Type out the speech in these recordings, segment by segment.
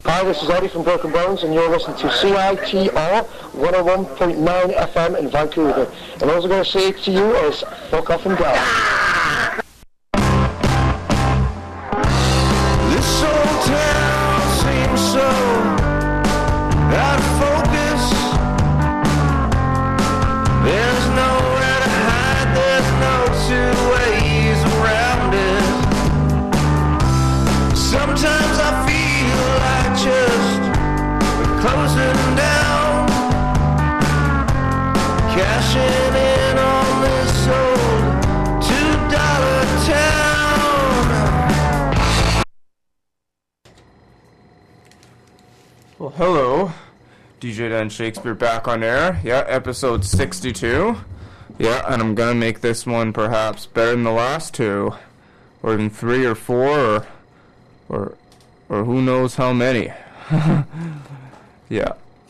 Hi, this is Eddie from Broken Bones, and you're listening to CITR 101.9 FM in Vancouver. And all I'm going to say to you is, fuck off and die. This old town seems so out of focus. There's nowhere to hide, there's no two ways around it. Sometimes I feel like just closing down, cashing in on this old $2 town. Well, hello, DJ Dan Shakespeare back on air. Yeah, episode 62. Yeah, and I'm gonna make this one perhaps better than the last two, or even 3 or 4, or who knows how many. Yeah.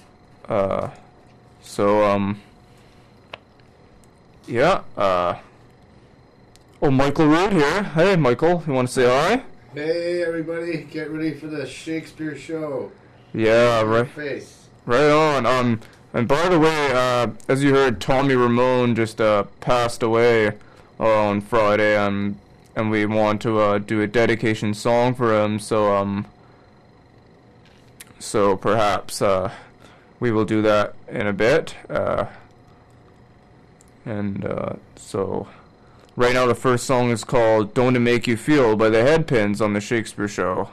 Oh, Michael Rood here. Hey, Michael, you want to say hi? Hey everybody, get ready for the Shakespeare show. Yeah, right. Face. Right on. And by the way, as you heard, Tommy Ramone just passed away on Friday, and we want to do a dedication song for him. So perhaps we will do that in a bit. So right now the first song is called "Don't It Make You Feel" by the Headpins on the Shakespeare Show.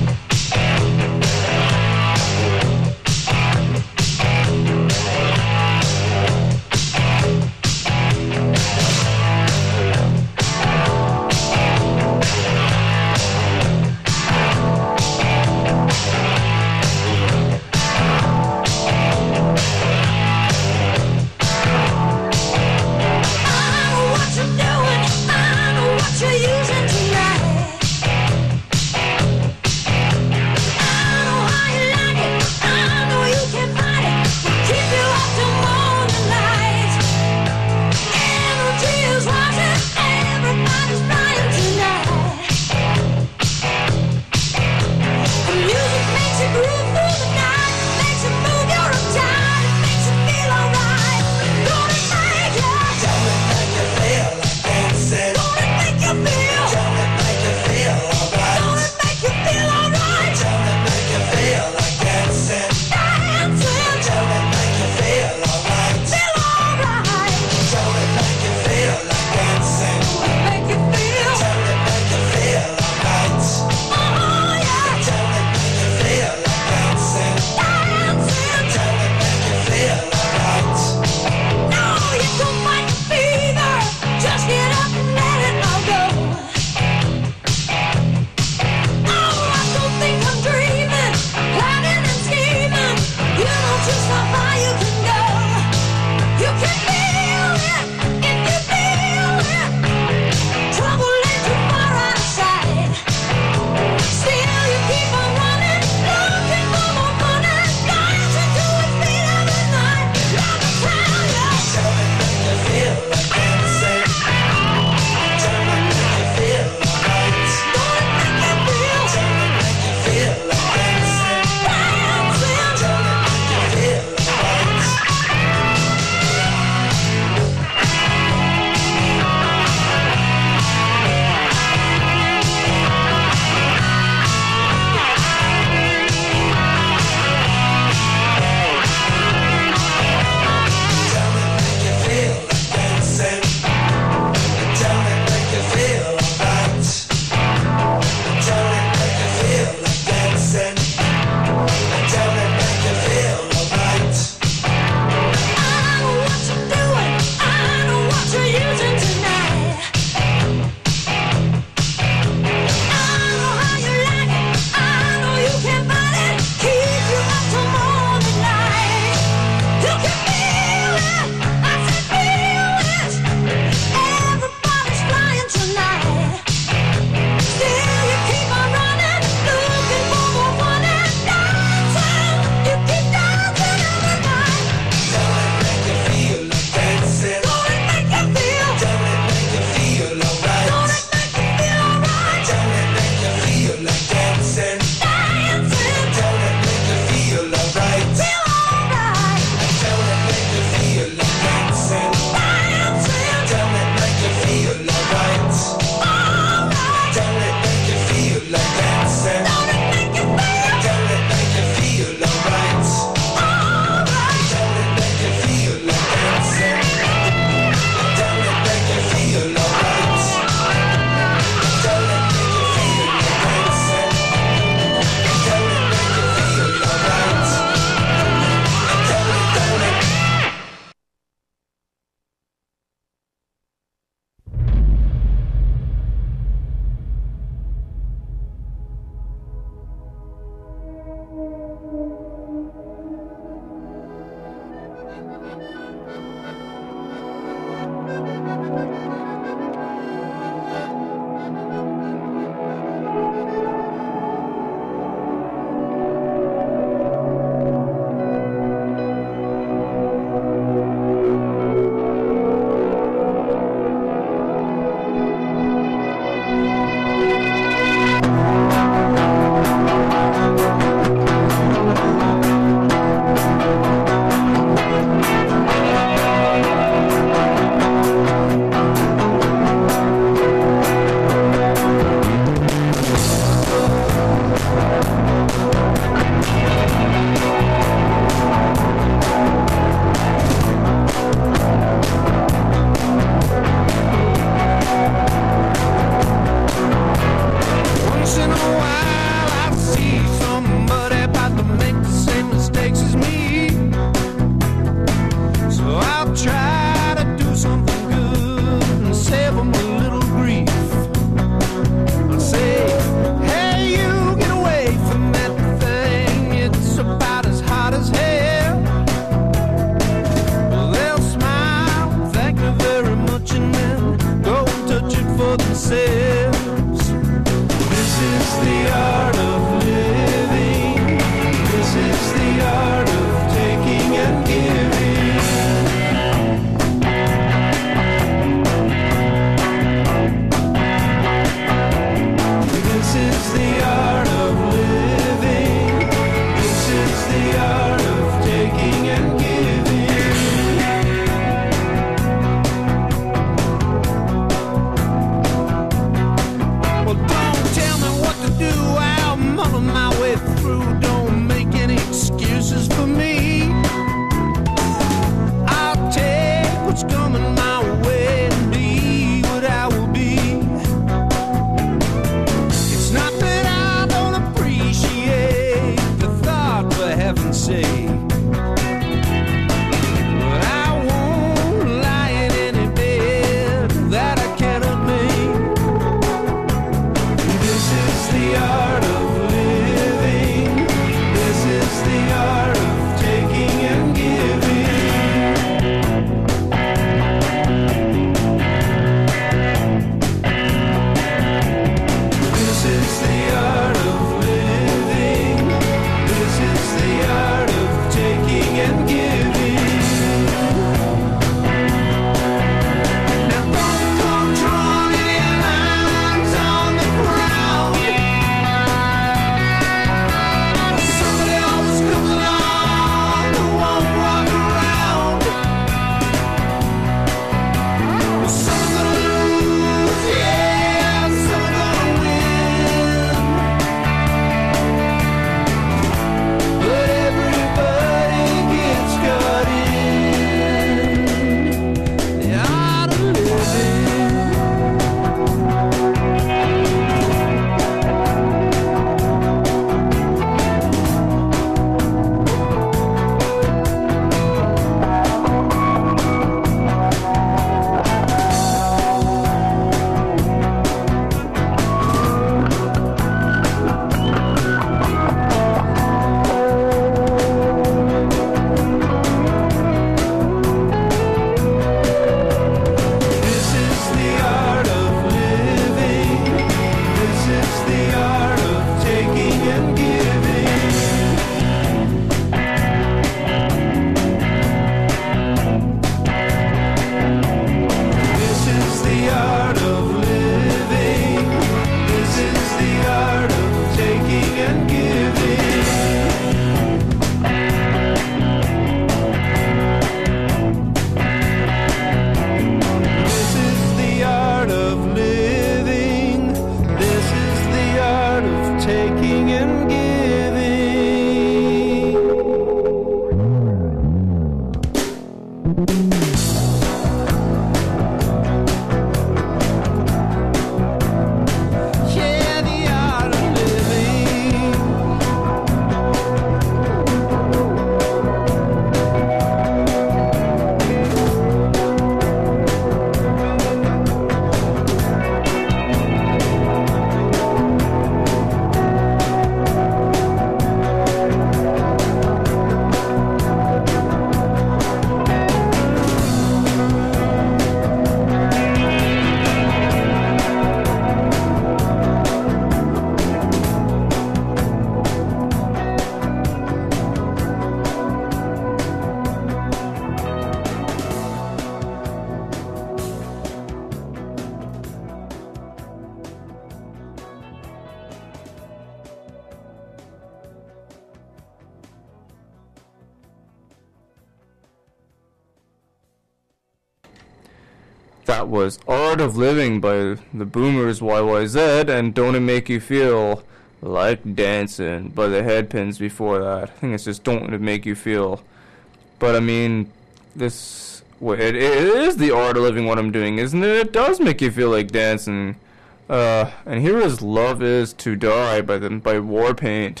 That was Art of Living by the Boomers YYZ, and Don't It Make You Feel Like Dancing by the Headpins before that. I think it's just Don't It Make You Feel. But I mean, it is the art of living what I'm doing, isn't it? It does make you feel like dancing. And here is Love Is to Die by Warpaint.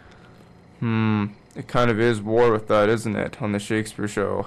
It kind of is war with that, isn't it, on the Shakespeare Show?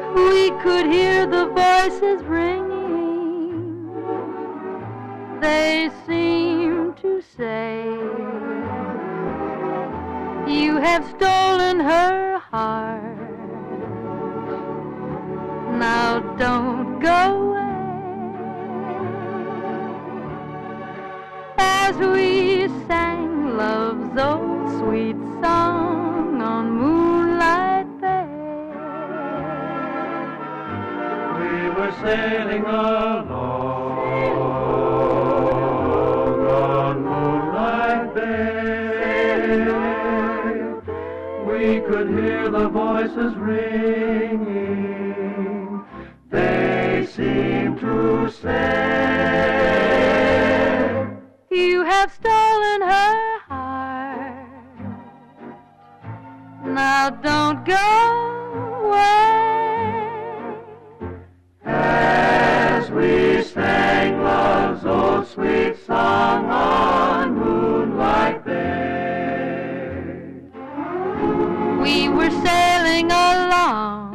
we could hear the voices ringing. They seem to say, you have stolen her heart. Now don't go away. As we sang love's old sweet song on Moonlight Bay, We were sailing along on Moonlight Bay. We could hear the voices ringing. They seemed to say, you have stolen her heart. Now don't go away. as we sang love's old sweet song on Moonlight Bay. We were sailing along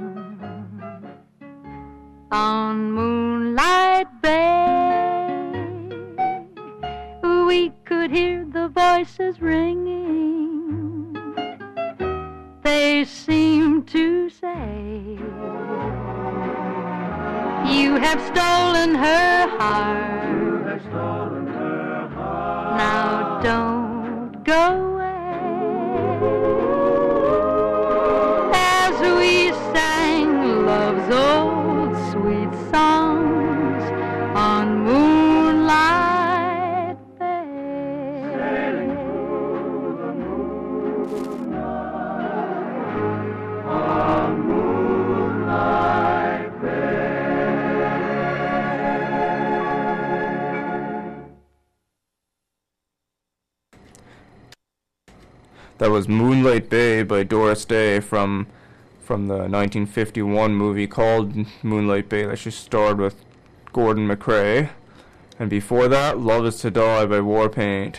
on Moonlight Bay. We could hear the voices ringing. They seemed to say, you have stolen her heart. You have stolen her heart. Now don't go away. As we sang love's old sweet songs on Moonlight Bay. Sailing through the moonlight on Moonlight Bay. That was Moonlight Bay by Doris Day from the 1951 movie called Moonlight Bay that she starred with Gordon McRae. And before that, Love Is to Die by Warpaint.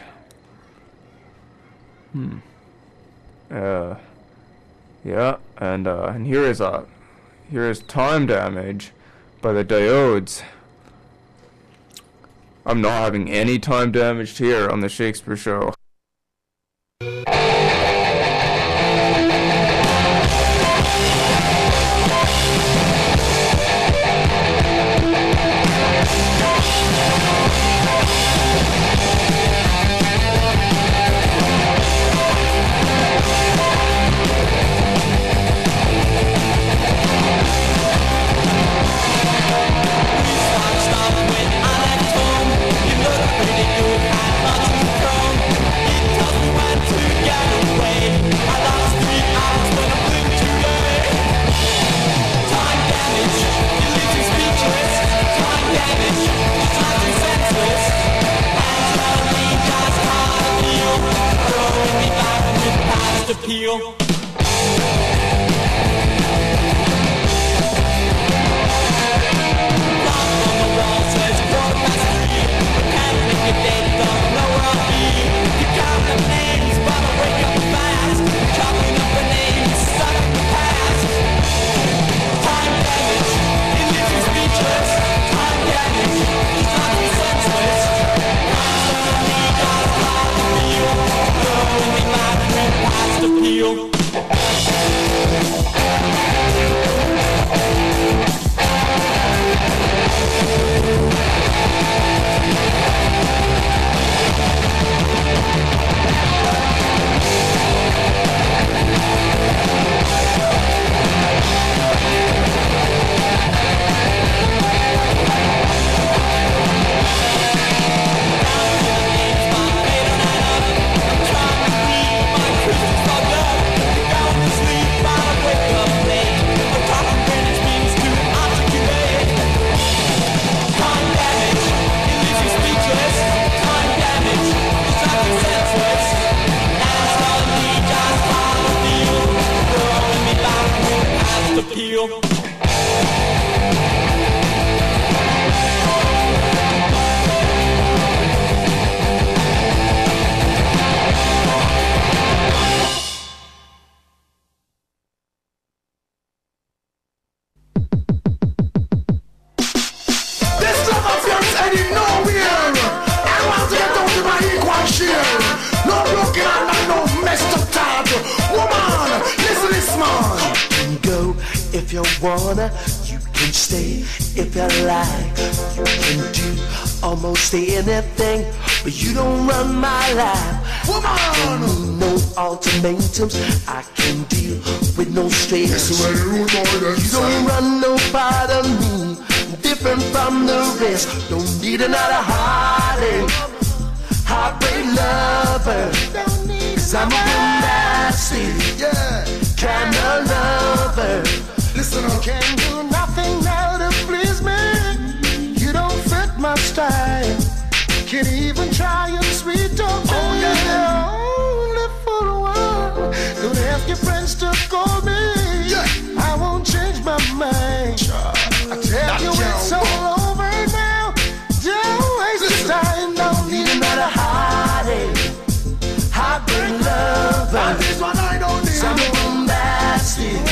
Yeah, and here is Time Damage by the Diodes. I'm not having any time damage here on the Shakespeare Show. Appeal. Appeal. Sleep, If you wanna, you can stay. If you like, you can do almost anything, but you don't run my life. Woman! I need no ultimatums. I can deal with no stress. You don't run no part of me, different from the rest. Don't need another heartache, heartbreak lover. Cause I'm a nasty kind of lover. Listen up. You can't do nothing now to please me. You don't fit my style. Can't even try and sweet talk me. Only for a while. Don't ask your friends to call me. I won't change my mind. I tell you it's all over now. Don't waste your time. Don't need another heartache, heartbreak lover. This one I don't need. I'm a bombastic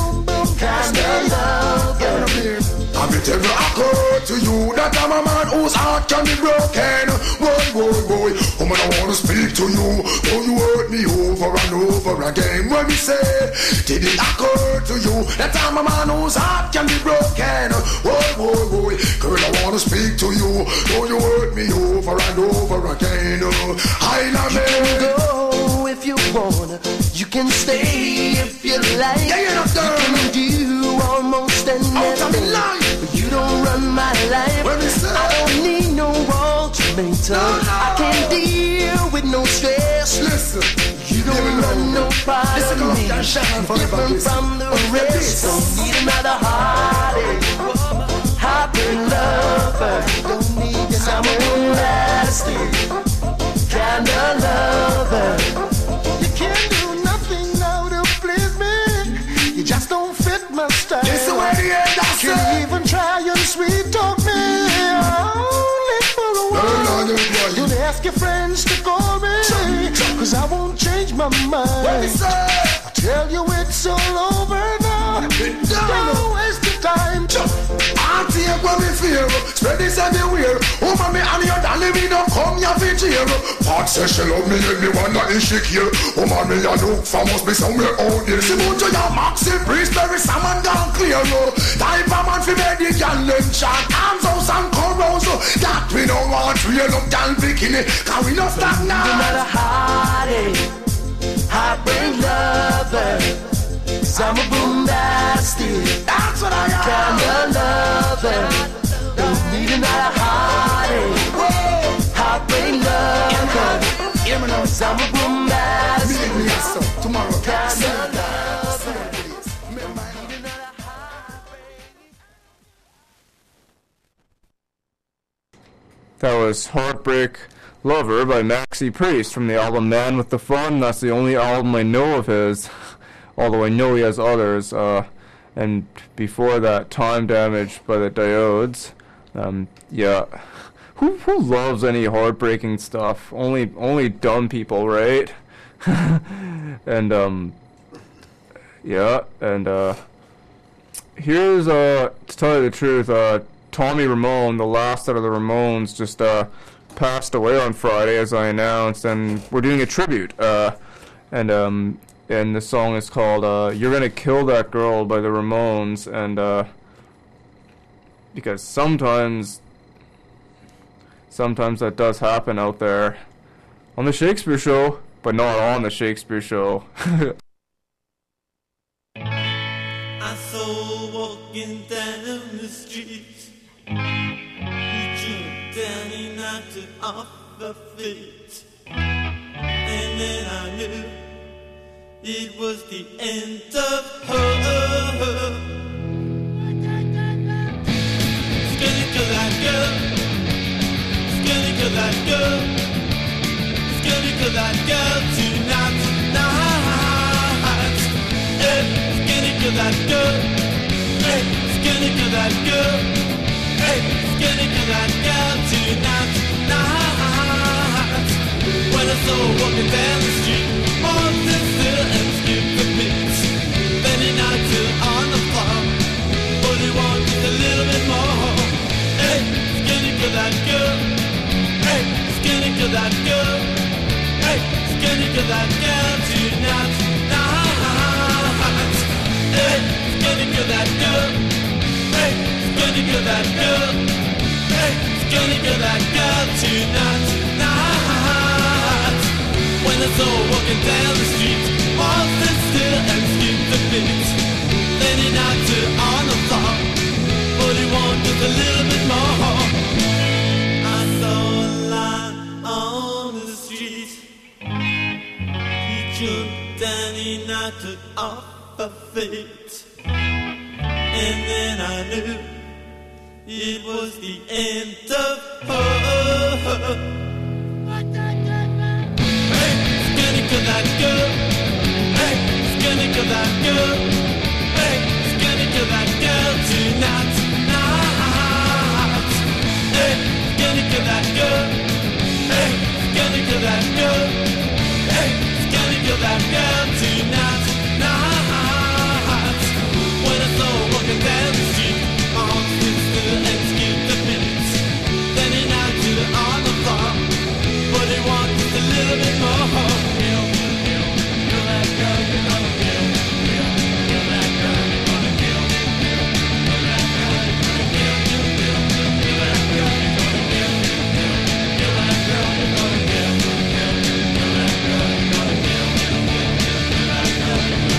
kind of lover. I'm a tell you I go to you that I'm a man whose heart can be broken. Boy, woman, I wanna speak to you. Don't you hurt me over and over again. When we say, did it occur to you that I'm a man whose heart can be broken? Boy, girl, I wanna speak to you. Don't you hurt me over and over again. I love you. You can go if you wanna. You can stay if you like. Yeah, you're not done. You can do almost anything. But you don't run my life. I don't need no ultimatum. I can't deal with no stress. Listen, you don't run no part of me, different from the rest. Don't need another heartache, heartbreak lover. Don't need cause I'm a nasty kind of lover. You can't do nothing now to please me. You just don't fit my style. This is where the end I can't even try and sweet talk me. Only for a while. Don't ask your friends to call me, cause I won't change my mind. I tell you it's all over now. Don't waste your time. I'll take what we fear. Spread this everywhere. Woman, me and your darling, me don't come here for cheer. Part says she love me and me wonder if she care. Woman, me a look for must be somewhere out there. She moved to your Maxi Priest, very salmon down clear. Type of man for me, the gal them chant. Arms house and corals. That we don't want to hear up gal bikini. Cause we don't stop now. You're not a heartache, heartbreak lover. Cause I'm a bombastic, that's what I am. Kind of lover. Don't need another heartache, heartbreak lover. Cause I'm a bombastic, tomorrow. Kind of lover. That was Heartbreak Lover by Maxi Priest from the album Man with the Fun. That's the only album I know of his, although I know he has others. And before that, Time Damage by the Diodes. Yeah. Who loves any heartbreaking stuff? Only dumb people, right? And yeah, and here's to tell you the truth, Tommy Ramone, the last out of the Ramones, just passed away on Friday, as I announced, and we're doing a tribute. And the song is called "You're Gonna Kill That Girl" by the Ramones, and because sometimes that does happen out there on the Shakespeare Show, but not on the Shakespeare Show. I saw walking down the street. He jumped down, he knocked her off her feet. And then I knew it was the end of her. It's gonna kill that girl. It's gonna kill that girl. It's gonna kill that girl tonight. It's gonna kill that girl. It's gonna kill that girl. It's gonna kill that girl tonight. When I saw her walking down the street, holding still and skip the beat. Then he knocked her on the floor, but he wanted a little bit more. It's gonna kill that girl. It's gonna kill that girl. It's gonna kill that girl tonight. It's gonna kill that girl. that girl. Hey, it's gonna kill that girl tonight, tonight. When I saw her walking down the street, all stood still and skipped a bit. Then he knocked her on the floor, but he wanted a little bit more. I saw a line on the street. He jumped and he knocked her off her feet. And then I knew it was the end of her. Hey, it's gonna kill that girl. Hey, it's gonna kill that girl. Hey, it's gonna kill that girl tonight, tonight. Hey, it's gonna kill that girl. Hey, it's gonna kill that girl. Hey, it's gonna kill that girl tonight, tonight. When I saw her walking down the street, my heart stood still and skipped a minute. Then he knocked her on the floor, but he wanted just a little bit more. Kill that girl, you're gonna kill. Kill that girl, you're gonna kill. Kill that girl, you're gonna kill. Kill that girl, you're gonna kill. Kill that girl, you're gonna kill. Kill that girl, you're gonna kill. Kill that girl, you're gonna kill.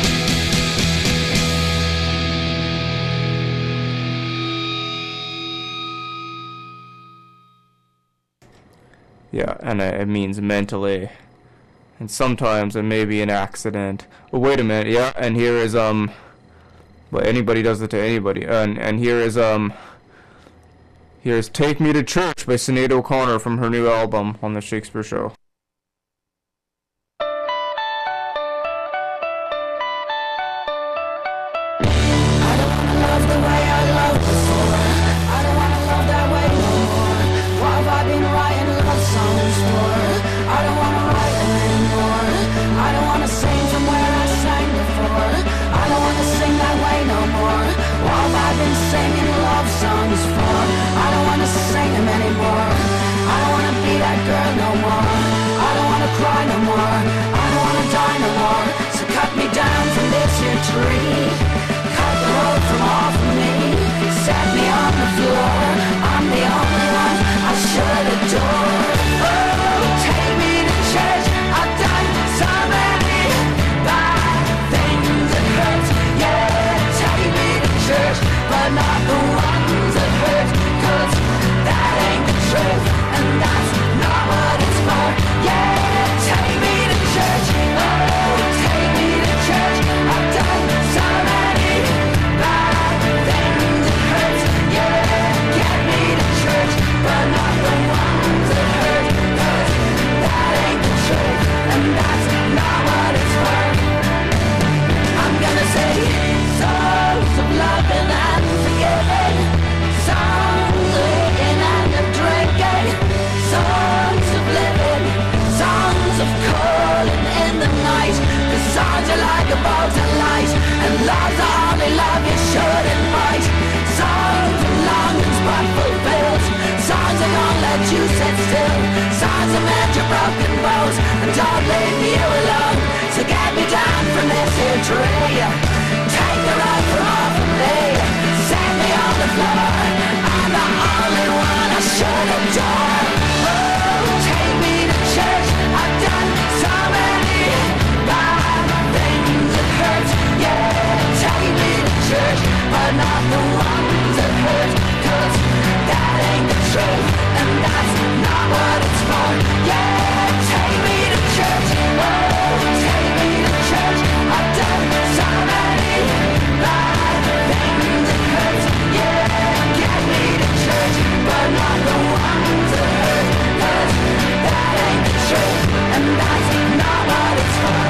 Yeah, and it means mentally. And sometimes it may be an accident. Oh, wait a minute, yeah, and here is, well, anybody does it to anybody. And here is, here's Take Me to Church by Sinead O'Connor from her new album on The Shakespeare Show. Tree, cut the road from off of me, set me on the floor. I'm the only one I should adore. Oh, take me to church. I've done so many bad things that hurt. Yeah, take me to church, but not the ones that hurt. 'Cause that ain't the truth, and that's not what it's for. Yeah, take me to church. Oh, take me to church. I've done so many bad things that hurt. Yeah, get me to church, but not the ones that hurt. 'Cause that ain't the truth, and that's not what it's for. I'm gonna sing songs of loving and forgiving, songs of eating and of drinking, songs of living, songs of calling in the night. 'Cause songs are like a bolt of light, and love's the only love you should invite. Songs of longings but fulfilled, songs that won't let you sit still, songs that mend your broken bones and don't leave you alone. So get me down from this here tree, take the road from off of me, set me on the floor. I'm the only one I should adore. Oh, take me to church. I've done so many bad things that hurt. Yeah, take me to church, but not the ones that hurt. 'Cause that ain't the truth, and that's not what it's for. Yeah, take me to church. Oh, take me to church. I've done so many bad things that hurt. Yeah, get me to church, but not the ones that hurt. 'Cause that ain't the truth, and that's not what it's for.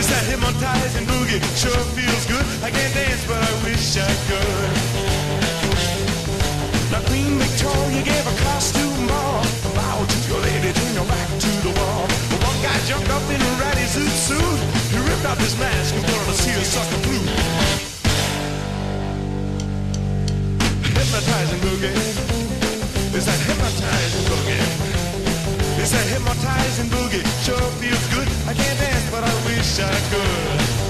It's that hypnotizing boogie, sure feels good. I can't dance, but I wish I could. Now Queen Victoria gave a costume ball. Bow to your lady, turn your back to the wall. But one guy jumped up in a ratty zoot suit. He ripped off his mask and put on a seersucker flute. Hypnotizing boogie. It's that hypnotizing boogie. It's that hypnotizing boogie. Sure feels good. I can't dance, but I wish I could.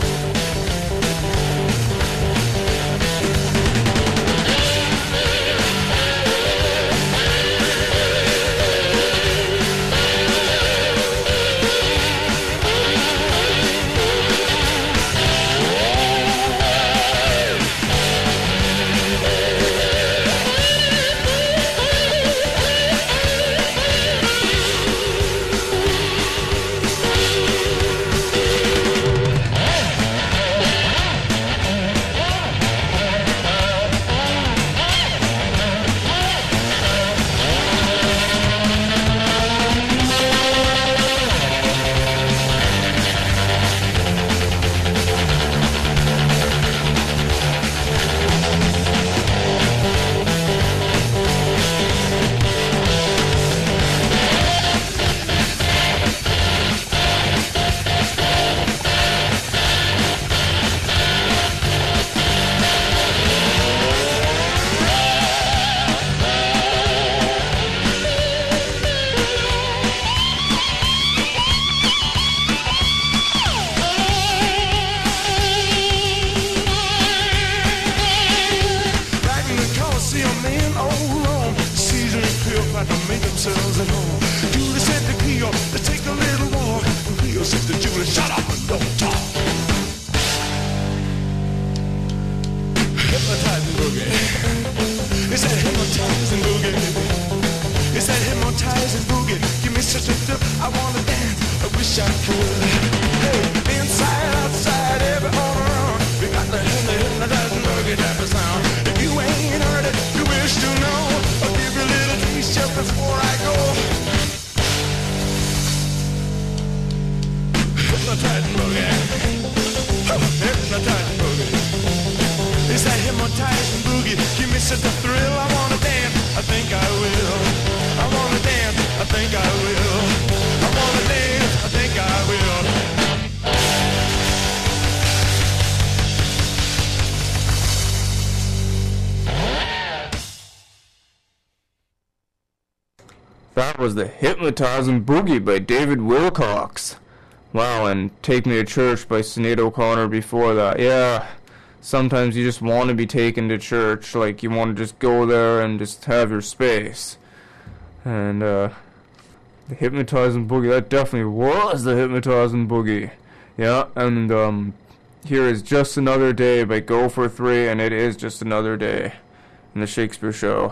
That was the Hypnotizing Boogie by David Wilcox. Wow, and Take Me to Church by Sinead O'Connor before that. Yeah, sometimes you just want to be taken to church, like you want to just go there and just have your space. And the Hypnotizing Boogie, that definitely was the Hypnotizing Boogie. Yeah, and here is Just Another Day by Go for Three, and it is just another day in the Shakespeare Show.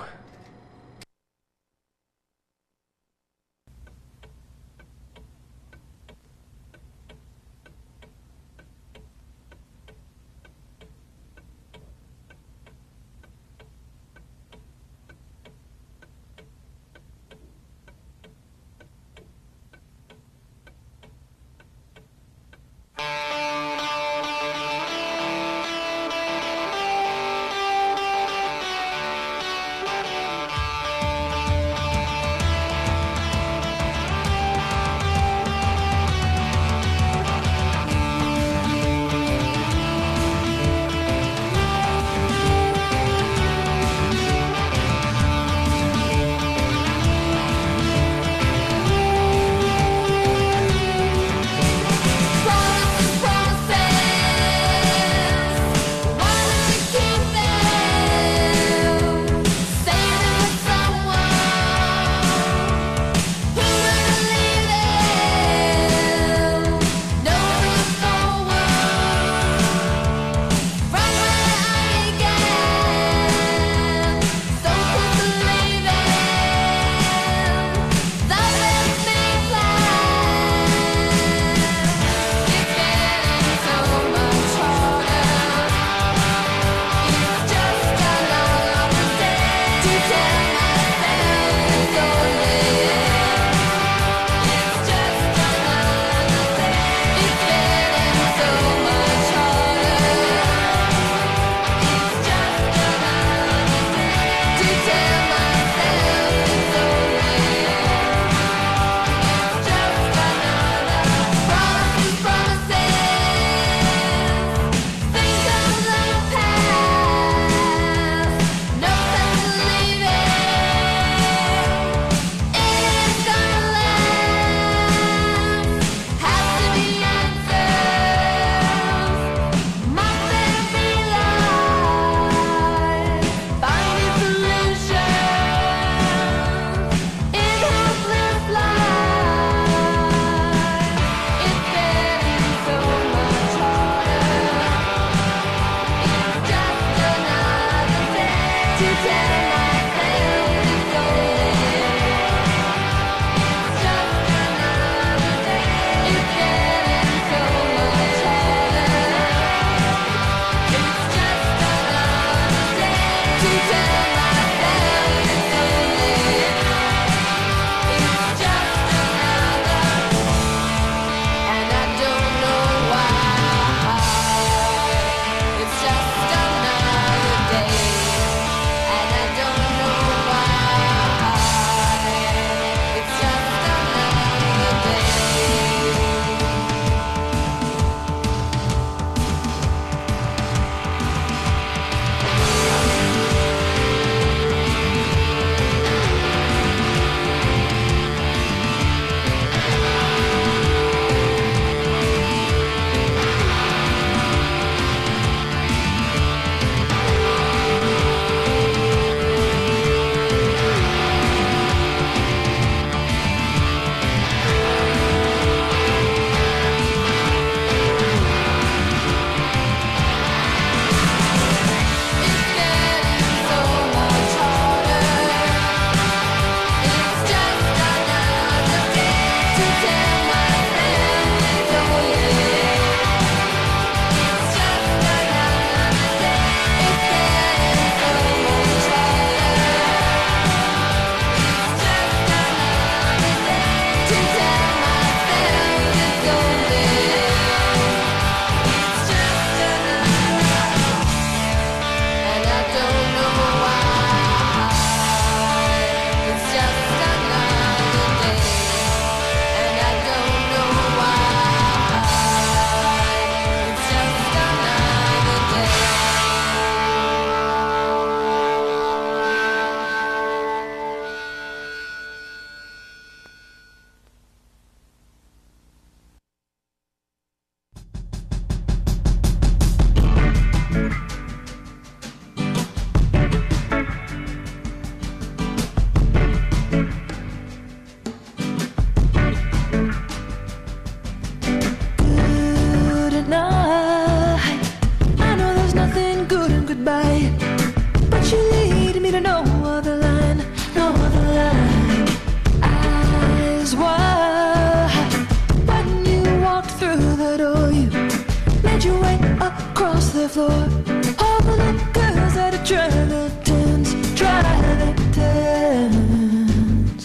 the floor. All the little girls that are trying to dance, trying to dance.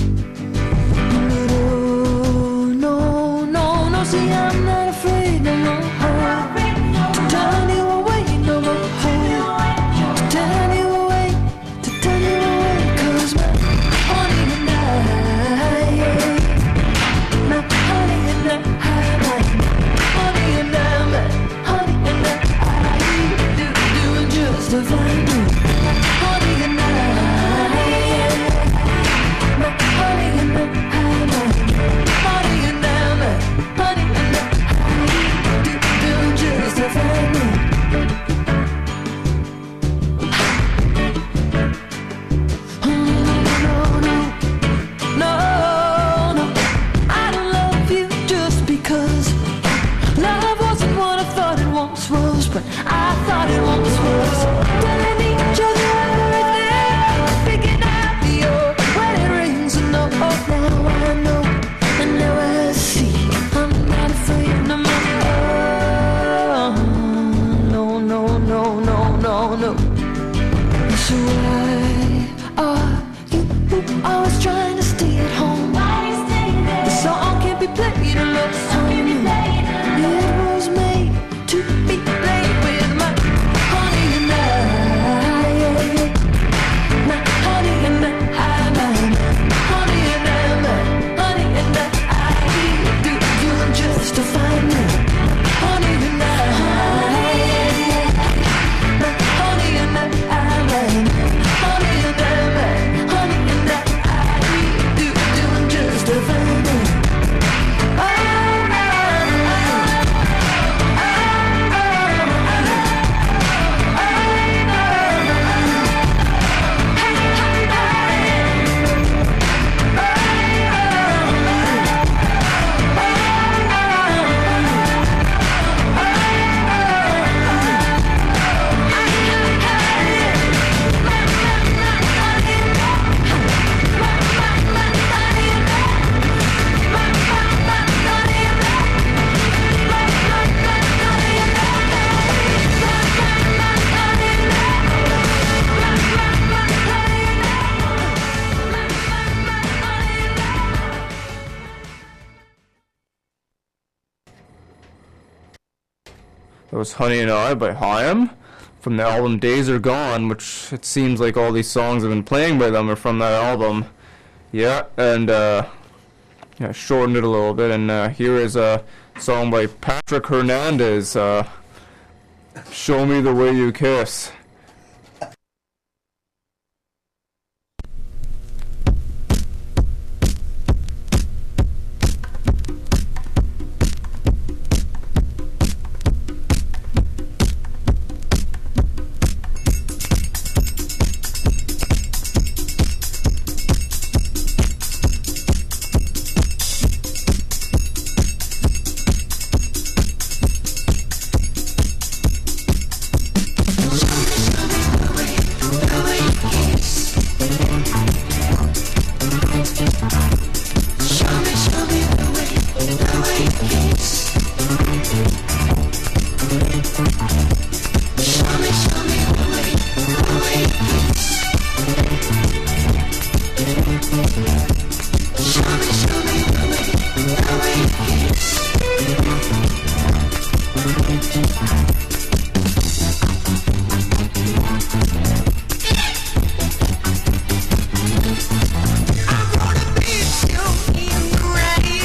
No, no, no, see I'm not afraid no more. To turn you away no more. To turn you away, to turn you away. 'Cause my honey and I, my honey and I, honey and I, my honey and I, doing just fine. My honey and I, my honey and I, honey and I, my honey and I, doing just fine. No, I don't love you just because love wasn't what I thought it once was, but I thought it once was. Telling each other everything, picking out the old wedding rings, and now I know, and now I see, I'm not afraid no more. No, no, no, no, no, no. So why are you always trying to stay at home? The song can't be played unless it was made to be played with my honey and I, my honey and I, my honey and I, my honey and I, doing just fine. Honey and I, my honey and I, my honey and I, my honey and I, doing just fine. That was Honey and I by Haim from the album Days Are Gone, which it seems like all these songs I've been playing by them are from that album. Yeah, and yeah, shortened it a little bit, and here is a song by Patrick Hernandez, Show Me the Way You Kiss.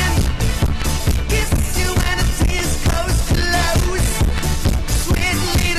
Sweet little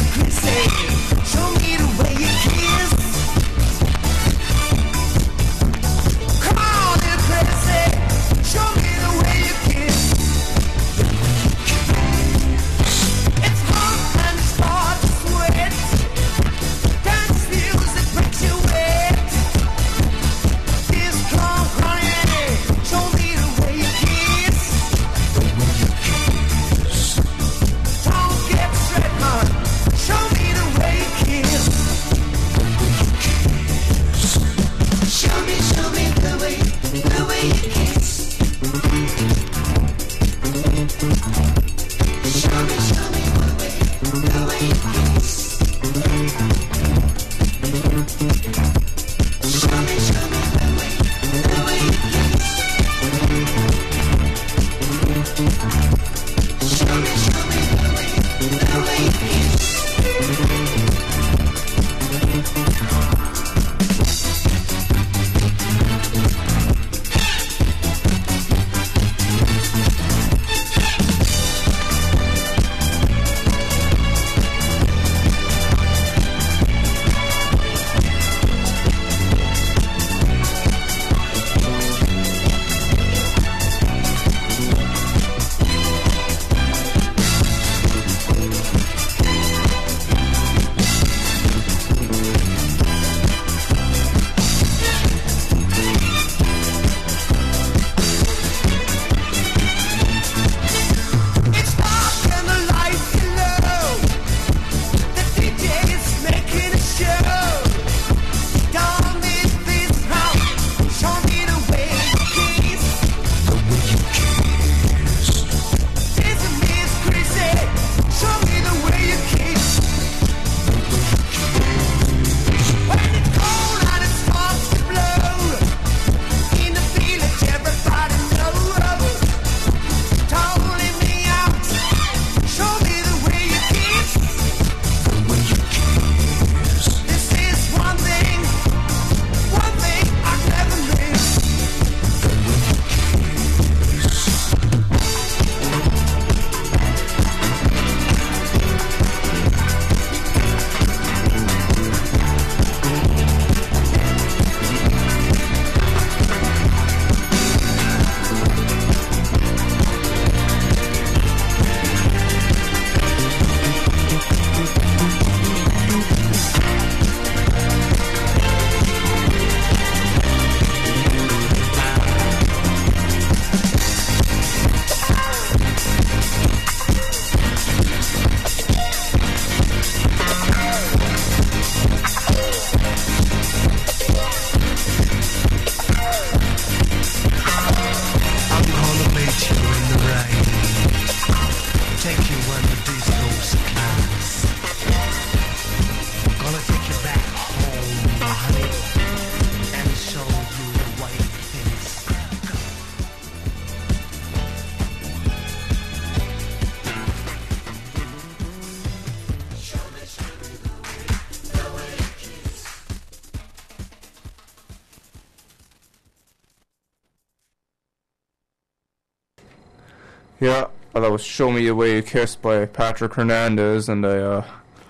Yeah, that was Show Me the Way You Kiss by Patrick Hernandez, and I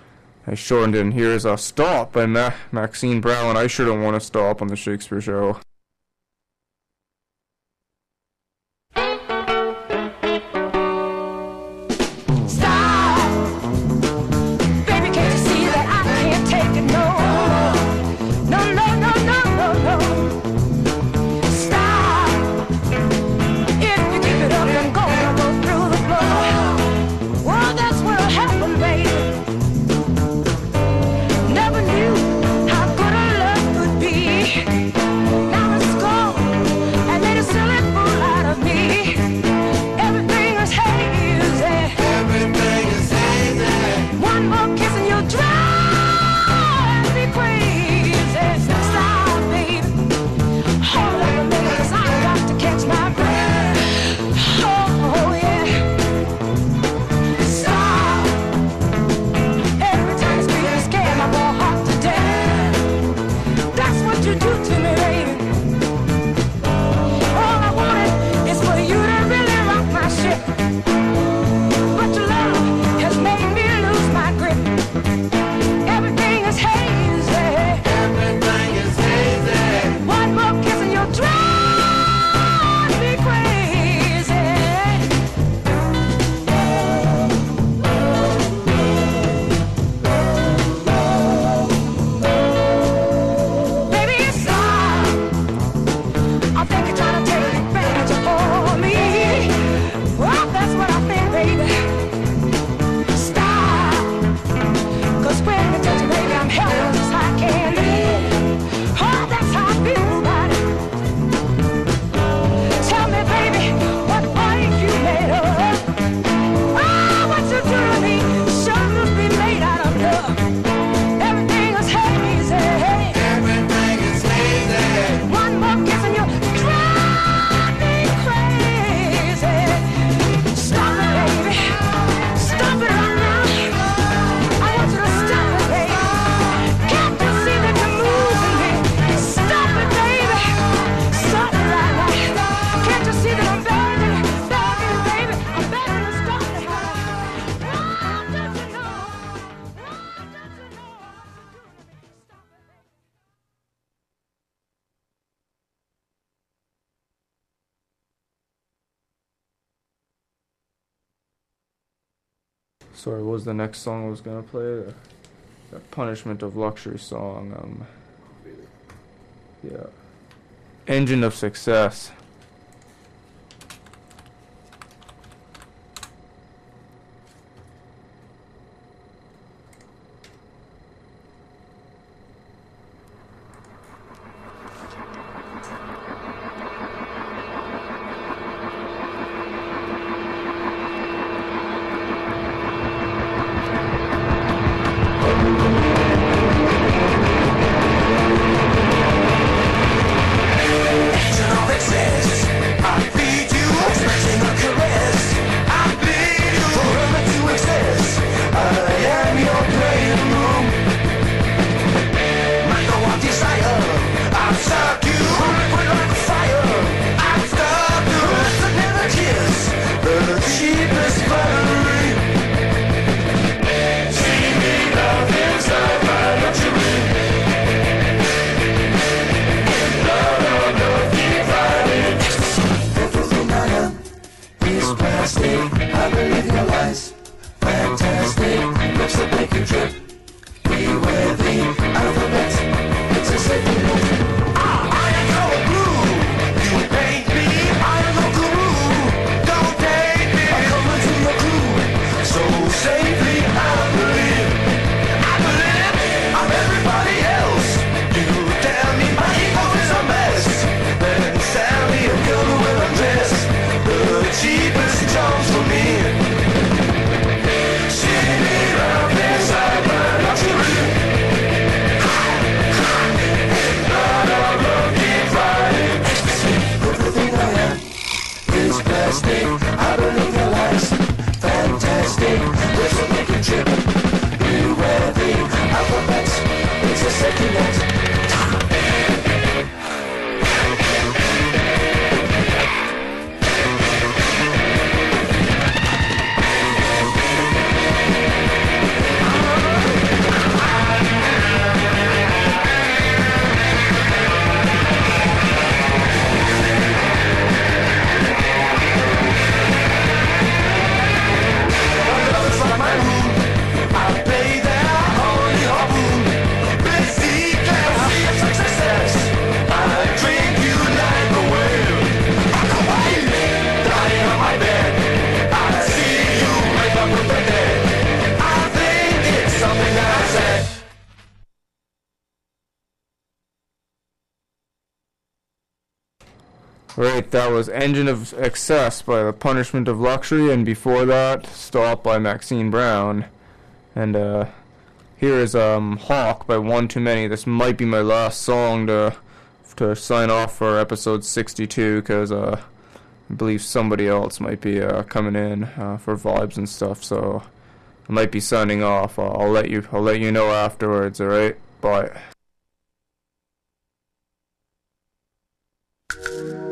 sure didn't hear his Stop by Maxine Brown. I sure don't want to stop on the Shakespeare Show. Now Sorry, what was the next song I was gonna play? The Punishment of Luxury song. Yeah. Engine of Success. Right, that was Engine of Excess by The Punishment of Luxury, and before that, Stop by Maxine Brown. And here is Hawk by One Too Many. This might be my last song to sign off for episode 62, because I believe somebody else might be coming in for vibes and stuff, so I might be signing off. I'll let you know afterwards, alright? Bye.